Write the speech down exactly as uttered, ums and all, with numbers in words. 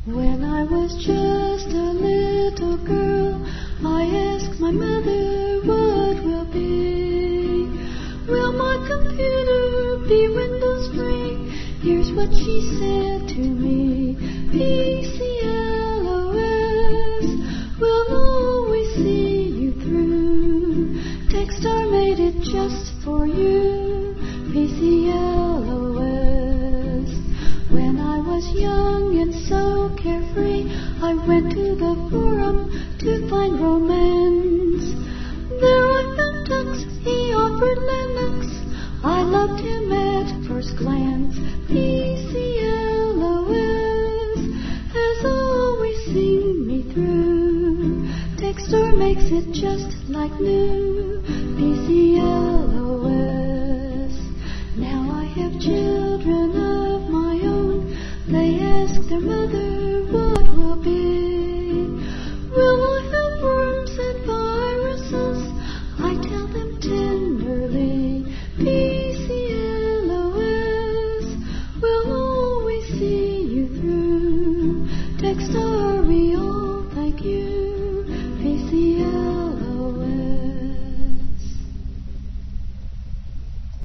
When I was just a little girl, I asked my mother what will be. Will my computer be Windows free? Here's what she said to me. P C L O S will always see you through. Techstar made it just for you. P C L O S. When I was young and so carefree, I went to the forum to find romance. There I found Tux, he offered Linux. I loved him at first glance. P C L O S has always seen me through. Techstar makes it just like new. P C L O S.